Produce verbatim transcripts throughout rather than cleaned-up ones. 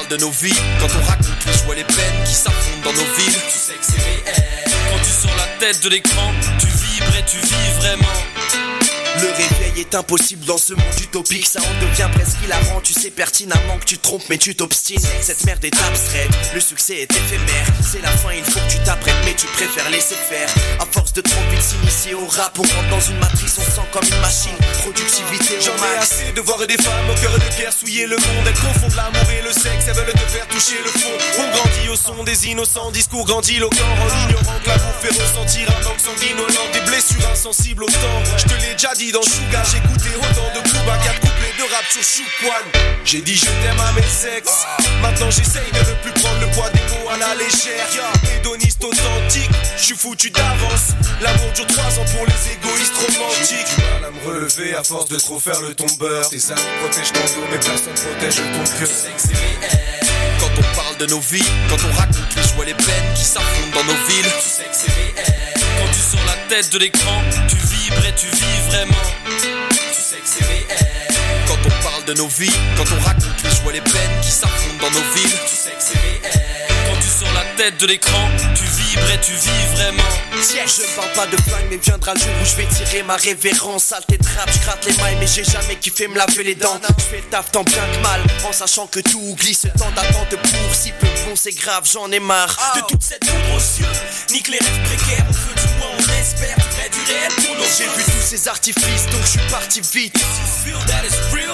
parle de nos vies, quand on raconte les joies, les peines qui s'affrontent dans nos villes, tu sais que c'est réel. Quand tu sors la tête de l'écran, tu vibres et tu vis vraiment. Le réveil est impossible dans ce monde utopique. Ça en devient presque hilarant. Tu sais pertinemment que tu te trompes mais tu t'obstines. Cette merde est abstraite, le succès est éphémère. C'est la fin, il faut que tu t'apprêtes mais tu préfères laisser faire. À force de trop vite s'initier au rap, on rentre dans une matrice, on sent comme une machine. Productivité au J'en max. ai assez de voir des femmes au cœur de pierre souiller le monde. Elles confondent l'amour et le sexe, elles veulent te faire toucher le fond. On grandit au son des innocents discours grandiloquents, en ignorant que l'amour fait ressentir un manque sanguinolent, des blessures insensibles au temps. Je te l'ai déjà dit dans Sugar, j'ai écouté autant de coups à quatre couplets de rap sur Choukwan. J'ai dit je t'aime à mes sexes. Maintenant j'essaye de ne plus prendre le poids des mots à la légère. Hédoniste authentique, je suis foutu d'avance. L'amour dure trois ans pour les égoïstes romantiques. J'ai du mal à me relever à force de trop faire le tombeur. Tes amis protègent ton dos mais personne protège ton cœur. Tu sais que c'est réel. Quand on parle de nos vies, quand on raconte les joies, les peines qui s'affrontent dans nos villes, tu sais que c'est réel. Quand tu sors la tête de l'écran, tu vibres et tu vis vraiment. Tu sais que c'est réel. Quand on parle de nos vies, quand on raconte les joies, les peines qui s'affrontent dans nos villes, tu sais que c'est réel. Quand tu sors la tête de l'écran, tu vibres et tu vis vraiment. Tiens, je ne parle pas de flingue mais viendra le jour où je vais tirer ma révérence. Saleté de rap, je gratte les mailles mais j'ai jamais kiffé me laver les dents. Je fais le taf tant bien que mal, en sachant que tout glisse. Le temps d'attente pour si peu bon c'est grave, j'en ai marre De toute cette poudre aux cieux, nique les rêves précaires. On veut du moins on espère, du vrai du réel pour nos J'ai vu tous ces artifices donc je suis parti vite. You feel that is real.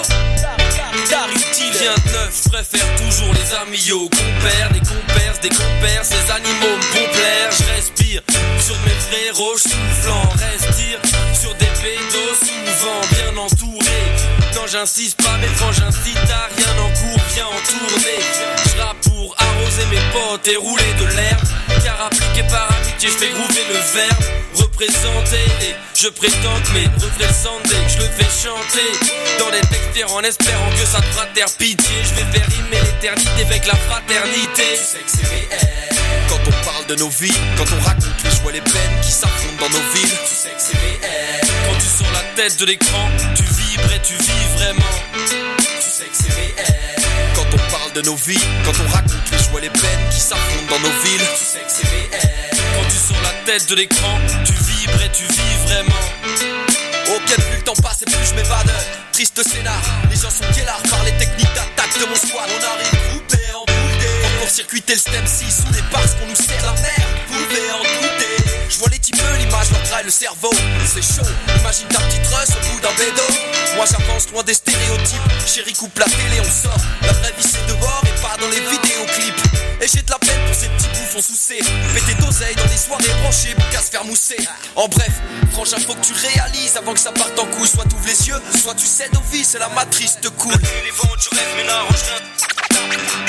Rien de neuf, je préfère toujours les amis aux compères. Des compères, des compères, ces animaux me font plaire. Je respire sur mes frérots, je souffle en respire. Sur des pédos souvent bien entourés. Non j'insiste pas mais quand j'incite à rien en cours, viens en tournée. Je rappe pour arroser mes potes et rouler de l'herbe. Car appliqué par amitié je fais groover le verbe. Représenter et je prétends que mes refrains sentent dès que je le fais chanter. Dans les textes en espérant que ça te fera taire pitié. Je vais faire rimer l'éternité avec la fraternité. Tu sais que c'est réel. Quand on parle de nos vies, quand on raconte les joies, les peines qui s'affrontent dans nos villes, tu sais que c'est réel. Quand tu sors la tête de l'écran, tu vibres et tu vis vraiment. Tu sais que c'est réel. Quand on parle de nos vies, quand on raconte les joies, les peines qui s'affrontent dans nos villes, tu sais que c'est réel. Quand tu sors la tête de l'écran, tu vibres et tu vis vraiment. Ok, plus le temps passe et plus je m'évade. Triste scénar, les gens sont guélards par les techniques d'attaque de mon squad. On arrive groupé en boudé. Pour circuiter le stem six sous les parce qu'on nous sert la merde. Vous pouvez en douter. Je vois les types, l'image leur traille le cerveau. C'est chaud, imagine ta petite russe au bout d'un bédo. Moi j'avance loin des stéréotypes. Chérie coupe la télé, on sort. La vraie vie c'est dehors et pas dans les vidéoclips. Et j'ai de la peine pour ces petits bouffons soucés. Péter d'oseille dans des soirées branchées, bouc à se faire mousser. En bref, frangin faut que tu réalises avant que ça parte en couille. Soit t'ouvres les yeux, soit tu cèdes aux vies, c'est la matrice te coule. Les vents du rêve mais n'arrange rien.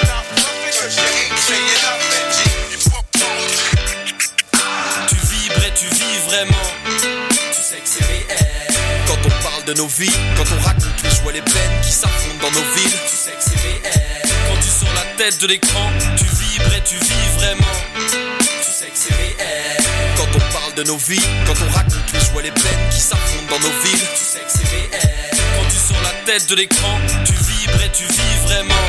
Tu vibres et tu vis vraiment. Tu sais que c'est réel. Quand on parle de nos vies, quand on raconte les joies, les peines qui s'affrontent dans nos villes, tu sais que c'est réel. Quand tu sors la tête de l'écran, tu vibres et tu vis vraiment. Tu sais que c'est réel. Quand on parle de nos vies, quand on raconte les joies, les peines qui s'affrontent dans nos villes, tu sais que c'est réel. Quand tu sors la tête de l'écran, tu vibres et tu vis vraiment.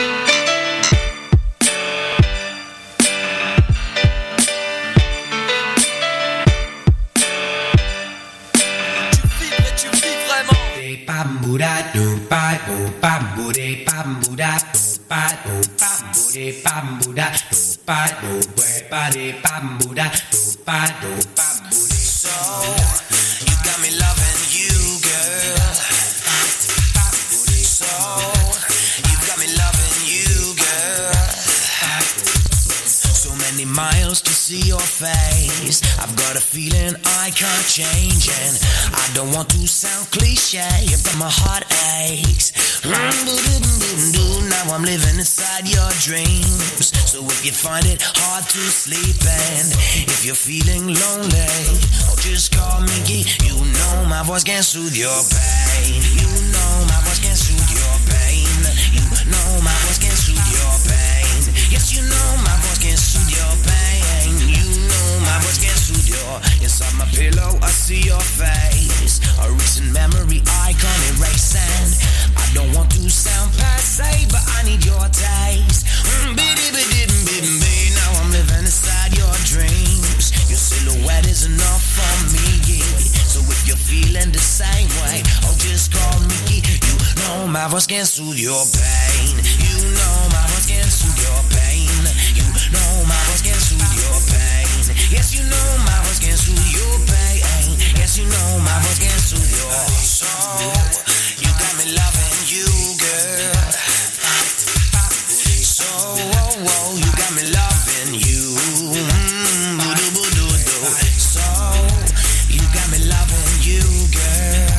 Bambuda do pa do bambude bambuda do pa do bambude bambuda do pa do pa de bambuda do pa do bambude. So you got me loving you, girl. So you got me loving you, girl. So many miles to see your face. I've got a feeling I can't change, and I don't want to sound cliche, but my heart aches. Now I'm living inside your dreams. So if you find it hard to sleep, and if you're feeling lonely, oh, just call me. You know my voice can soothe your pain. You know my voice can soothe your pain. You know my voice can soothe your pain. Yes, you know my voice can soothe your pain. You know my voice can soothe your. Inside my pillow I see your face. A recent memory I can't erase, and I don't want to sound passe, but I need your taste. my voice can soothe your pain. You know my voice can soothe your pain. You know my voice can soothe your pain. Yes, you know my voice can soothe your pain. Yes, you know my voice can soothe your soul. You got me loving you, girl. So, oh, oh, you got me loving you. Mm, boo-doo-boo-doo-doo. So, you got me loving you, girl.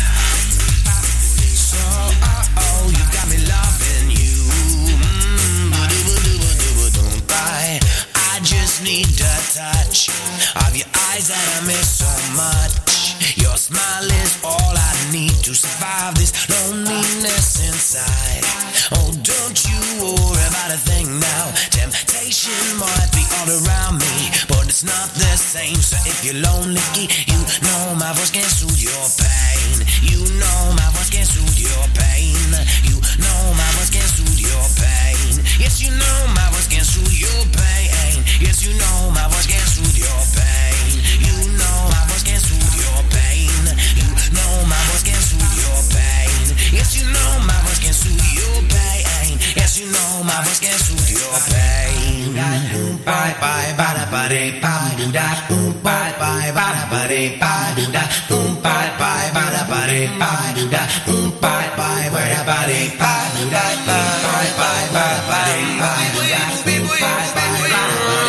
So, oh, oh, you got me loving you. Mm, boo-doo-boo-doo-boo-doo. I, I just need the touch of your eyes that I miss so much. Your smile is all I need to survive this loneliness inside. Oh, don't you worry about a thing now. Temptation might be all around me, but it's not the same. So if you're lonely, you know my voice can soothe your pain. You know my voice can soothe your pain. You know my voice can soothe your pain. Yes, you know my voice can soothe your pain. Yes, you know my voice can soothe your pain. You know my voice can soothe your pain. You know my voice can soothe your pain. Yes, you know my voice can soothe your pain. Yes, you know my voice can soothe your pain. Bye bye bada bada bam da boom bye bye bada bada bam da boom bye bye bada bada bam da boom bye bye bada bada bam da bye bye bada bada bam da boom bye bye bada bada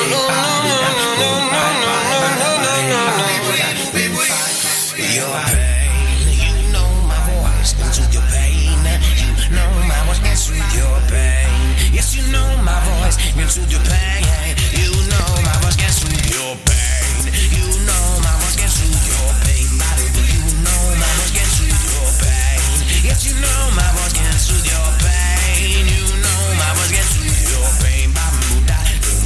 your pain. You know my voice can soothe your pain. You know my voice can soothe your pain. Yes, you know my voice can soothe your pain. You know my voice can soothe your pain. You know my voice can soothe your pain. You know my voice can soothe your pain. Yes, you know my voice can soothe your pain. You know my voice can soothe your pain. You know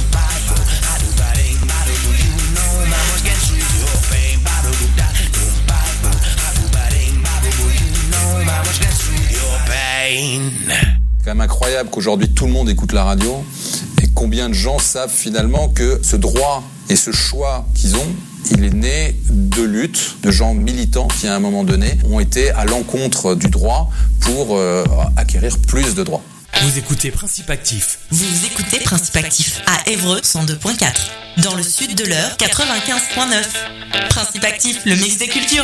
my voice can soothe your pain. C'est quand même incroyable qu'aujourd'hui tout le monde écoute la radio et combien de gens savent finalement que ce droit et ce choix qu'ils ont, il est né de luttes, de gens militants qui à un moment donné ont été à l'encontre du droit pour euh, acquérir plus de droits. Vous écoutez Principe Actif. Vous écoutez Principe Actif à Évreux cent deux virgule quatre. Dans le sud de l'Eure, quatre-vingt-quinze virgule neuf. Principe Actif, le mix des cultures.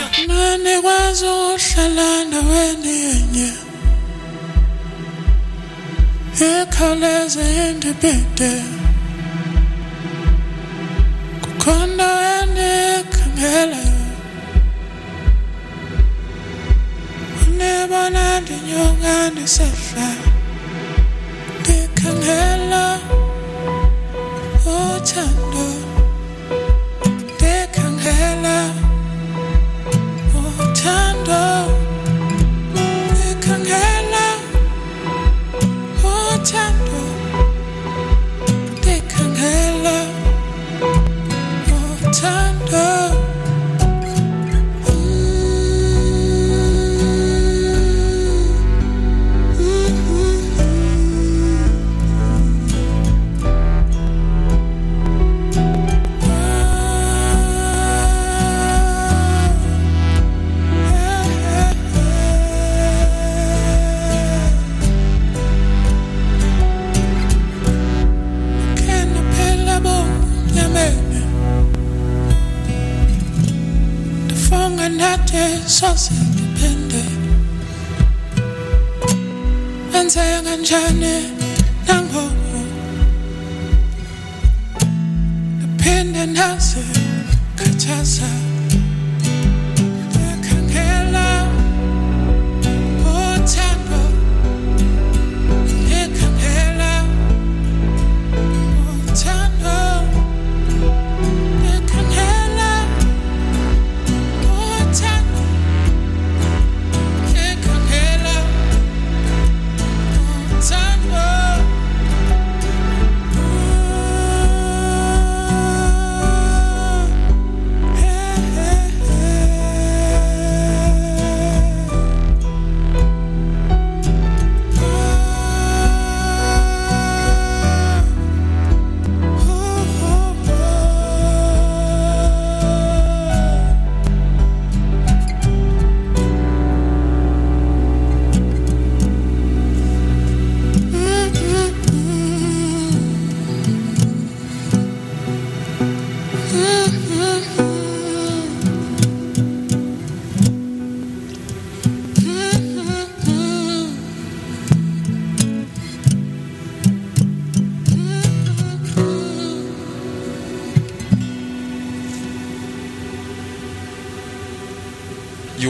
Dekangela, Otando, Dekangela, Otando, Dekangela, Otando, Dekangela, Otando. Sose depende Anzaya kanjani nangoku Depende nase khathaza Ekhangela uthando Ekhangela uthando Ekhangela uthando Yeah.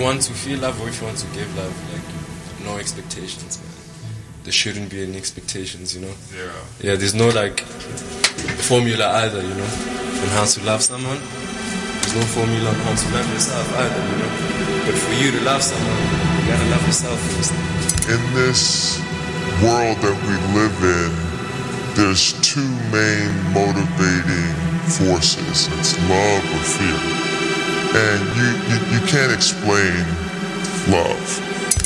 want to feel love or if you want to give love, like no expectations, man. There shouldn't be any expectations, you know. Zero. Yeah, there's no like formula either, you know, on how to love someone. There's no formula on how to love yourself either, you know. But for you to love someone, you gotta love yourself first. In this world that we live in, there's two main motivating forces. It's love or fear. And you, you, you can't explain love.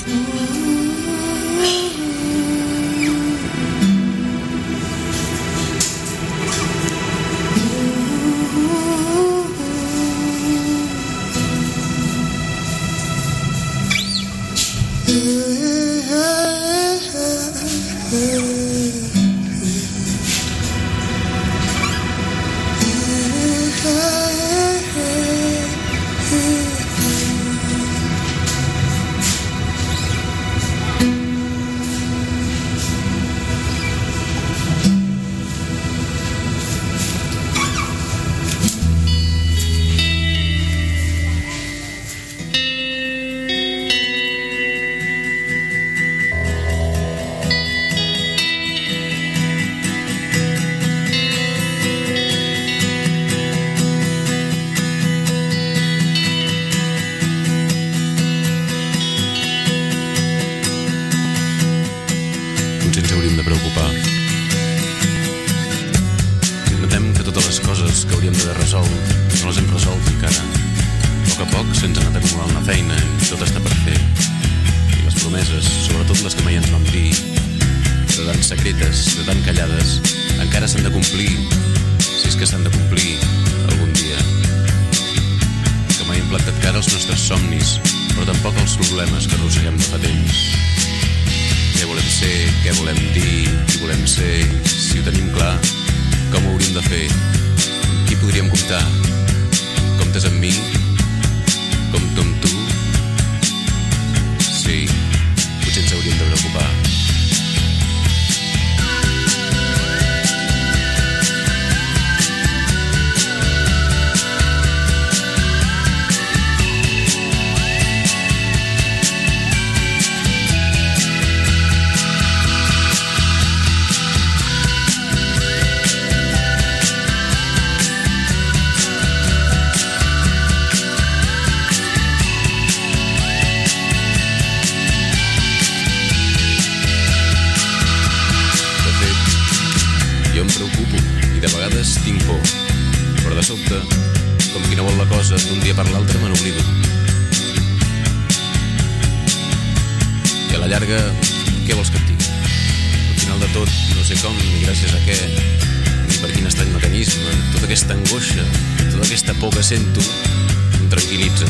Sento, em tranquil·litza.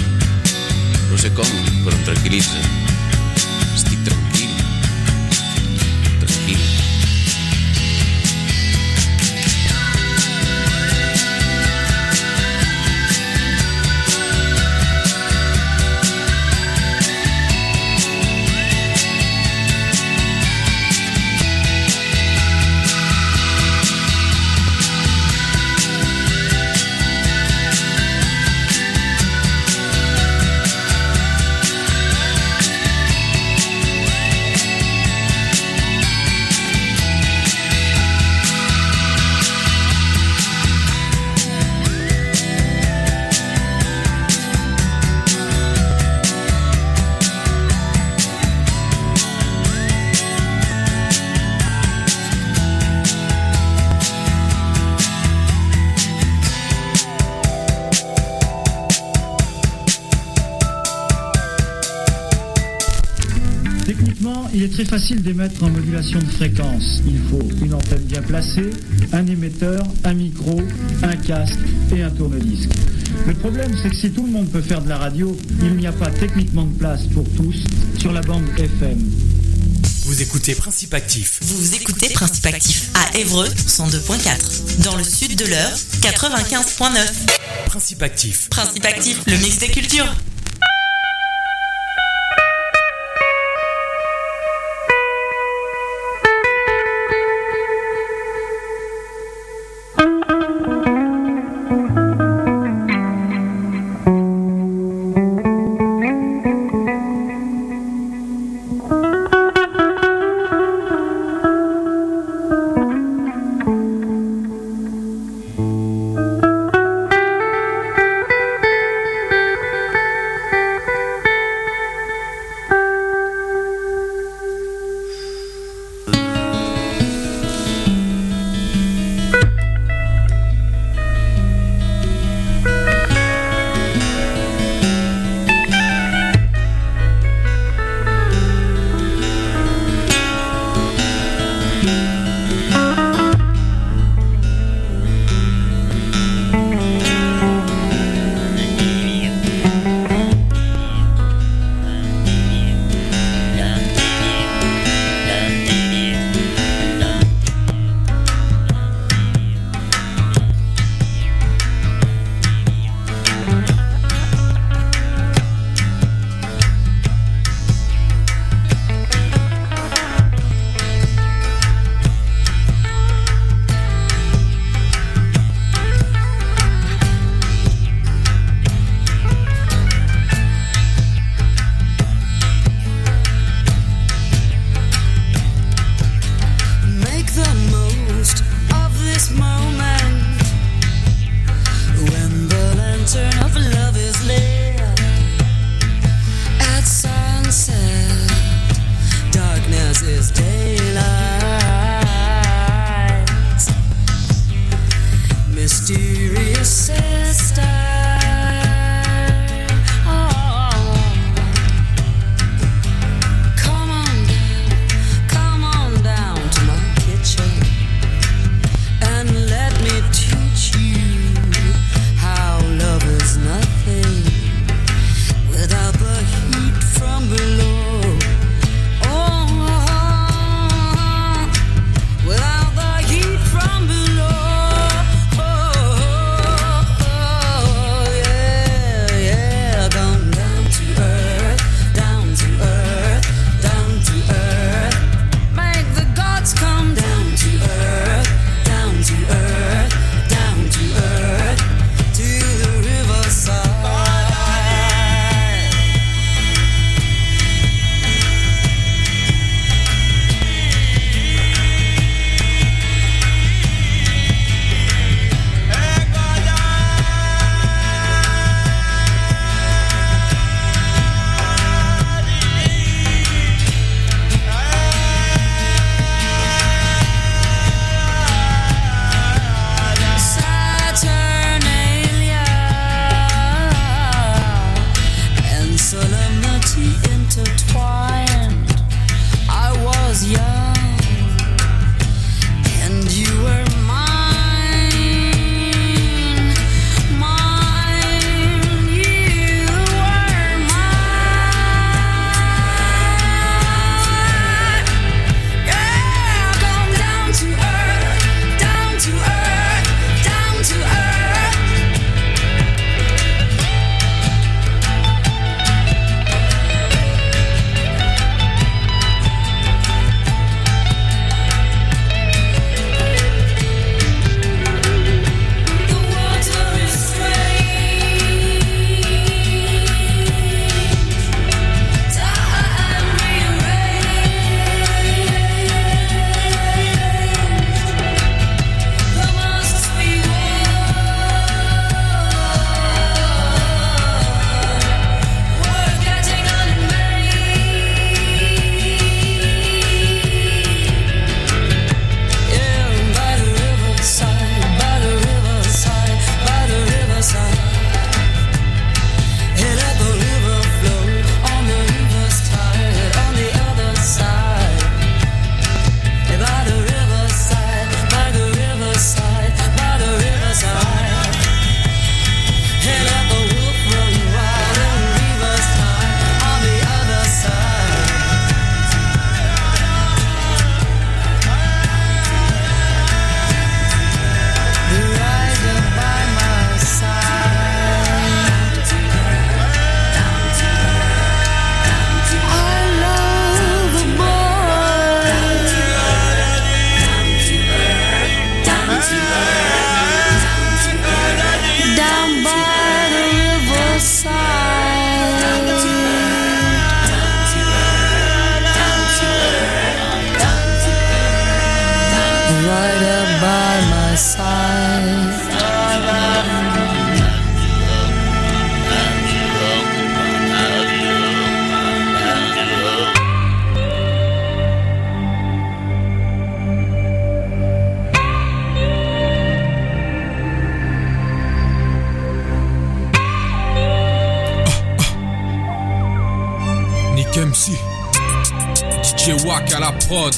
No sé com, però em tranquil·litza. Estic tranquil. Tranquil. Il est très facile d'émettre en modulation de fréquence. Il faut une antenne bien placée, un émetteur, un micro, un casque et un tourne-disque. Le problème, c'est que si tout le monde peut faire de la radio, il n'y a pas techniquement de place pour tous sur la bande F M. Vous écoutez Principe Actif. Vous écoutez Principe Actif à Évreux cent deux point quatre. Dans le sud de l'Eure, quatre-vingt-quinze point neuf. Principe Actif. Principe Actif, le mix des cultures. right up by my side. M C D J Wack à la prod.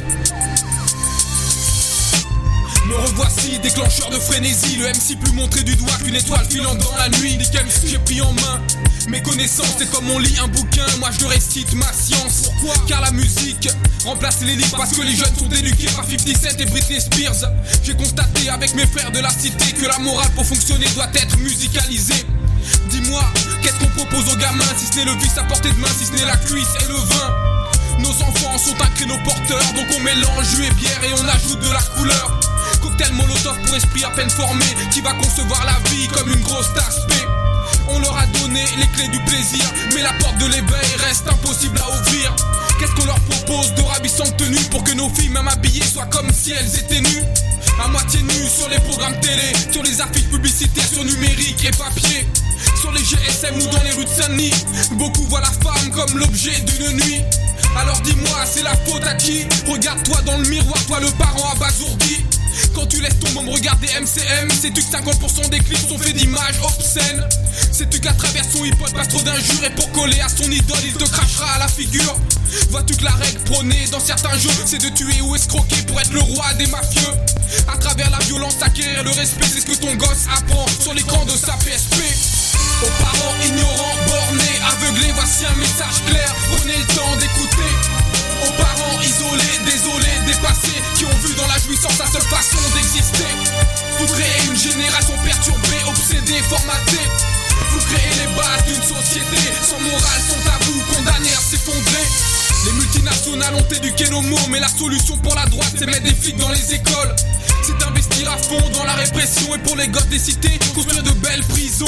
Me revoici, déclencheur de frénésie. Le M C plus montré du doigt qu'une étoile filant dans la nuit. Nick M C, j'ai pris en main mes connaissances. C'est comme on lit un bouquin, moi je récite ma science. Pourquoi? Car la musique remplace les livres parce que les jeunes sont éduqués par fifty cent et Britney Spears. J'ai constaté avec mes frères de la cité que la morale pour fonctionner doit être musicalisée. Dis-moi, qu'est-ce qu'on propose aux gamins si ce n'est le vice à portée de main, si ce n'est la cuisse et le vin? Nos enfants sont un créneau porteur, donc on mélange jus et bière et on ajoute de la couleur. Cocktail molotov pour esprit à peine formé, qui va concevoir la vie comme une grosse tasse P. On leur a donné les clés du plaisir, mais la porte de l'éveil reste impossible à ouvrir. Qu'est-ce qu'on leur propose de ravissante tenue pour que nos filles même habillées soient comme si elles étaient nues? À moitié nues sur les programmes télé, sur les affiches publicitaires, sur numérique et papier. Sur les G S M ou dans les rues de Saint-Denis, beaucoup voient la femme comme l'objet d'une nuit. Alors dis-moi, c'est la faute à qui? Regarde-toi dans le miroir, toi le parent abasourdi. Quand tu laisses ton môme regarder M C M, sais-tu que cinquante pour cent des clips sont faits d'images obscènes? Sais-tu qu'à travers son hip-hop passe trop d'injures, et pour coller à son idole il te crachera à la figure? Vois-tu que la règle prônée dans certains jeux, c'est de tuer ou escroquer pour être le roi des mafieux? À travers la violence, acquérir le respect, c'est ce que ton gosse apprend sur l'écran de sa P S P. Aux parents ignorants, bornés, aveuglés, voici un message clair, prenez le temps d'écouter. Aux parents isolés, désolés, dépassés, qui ont vu dans la jouissance la seule façon d'exister. Vous créez une génération perturbée, obsédée, formatée. Vous créez les bases d'une société sans morale, sans tabou, condamnée à s'effondrer. Les multinationales ont éduqué nos mots, mais la solution pour la droite c'est mettre des flics dans les écoles. C'est investir à fond dans la répression, et pour les gosses des cités, construire de belles prisons.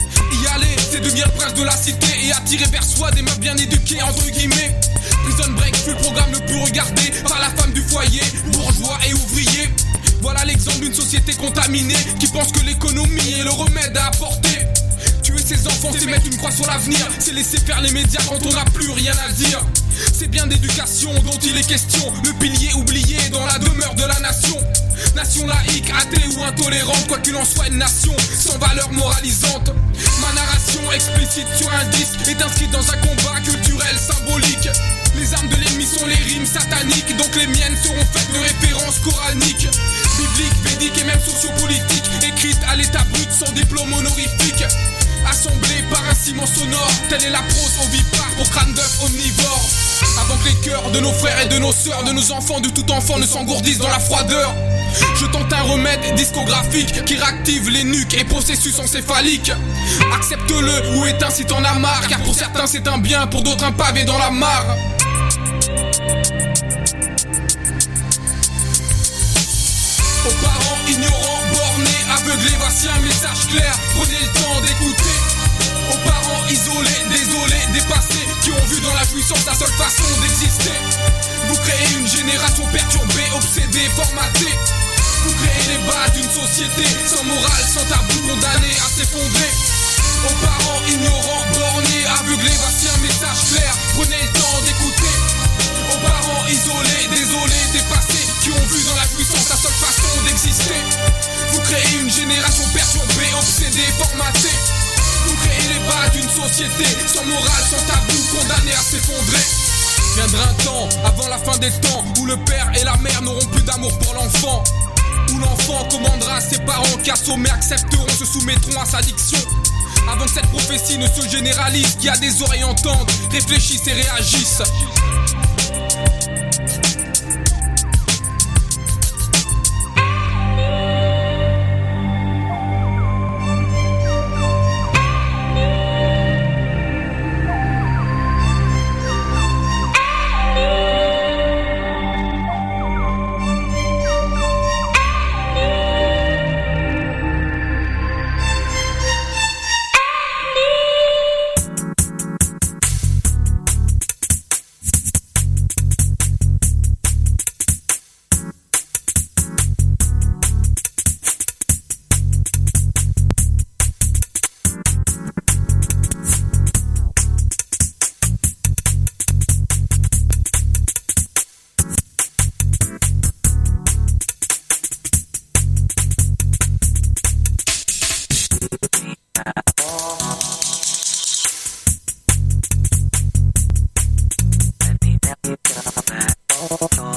Y aller, c'est devenir le prince de la cité et attirer vers soi des meufs bien éduquées entre guillemets. Prison Break fut le programme le plus regardé par la femme du foyer, bourgeois et ouvrier. Voilà l'exemple d'une société contaminée qui pense que l'économie est le remède à apporter. Tuer ses enfants, c'est mettre une croix sur l'avenir, c'est laisser faire les médias quand on n'a plus rien à dire. C'est bien d'éducation dont il est question, le pilier oublié dans la demeure de la nation. Nation laïque, athée ou intolérante, quoi qu'il en soit une nation sans valeur moralisante. Ma narration explicite sur un disque est inscrite dans un combat culturel symbolique. Les armes de l'ennemi sont les rimes sataniques, donc les miennes seront faites de références coraniques, bibliques, védiques et même sociopolitiques, écrites à l'état brut sans diplôme honorifique. Assemblée par un ciment sonore, telle est la prose ovipare pour crâne d'œuf omnivore. Avant que les cœurs de nos frères et de nos sœurs, de nos enfants, de tout enfant ne s'engourdissent dans la froideur, je tente un remède discographique qui réactive les nuques et processus encéphaliques. Accepte-le ou éteins si t'en as marre, car pour certains c'est un bien, pour d'autres un pavé dans la mare. Aux parents ignorants, bornés, aveuglés, voici un message clair, prenez le temps d'écouter. Aux parents isolés, désolés, dépassés, qui ont vu dans la puissance la seule façon d'exister. Vous créez une génération perturbée, obsédée, formatée. Vous créez les bases d'une société sans morale, sans tabou, condamnée à s'effondrer. Aux parents ignorants, bornés, aveuglés, voici un message clair, prenez le temps d'écouter. Aux parents isolés, désolés, dépassés, qui ont vu dans la puissance la seule façon d'exister. Vous créez une génération perturbée, obsédée, formatée. Vous créez les bases d'une société sans morale, sans tabou, condamnée à s'effondrer. Viendra un temps, avant la fin des temps, où le père et la mère n'auront plus d'amour pour l'enfant. Où l'enfant commandera ses parents, qu'assommés accepteront, se soumettront à sa diction. Avant que cette prophétie ne se généralise, qui a des oreilles entendent, réfléchissent et réagissent. Talk, talk.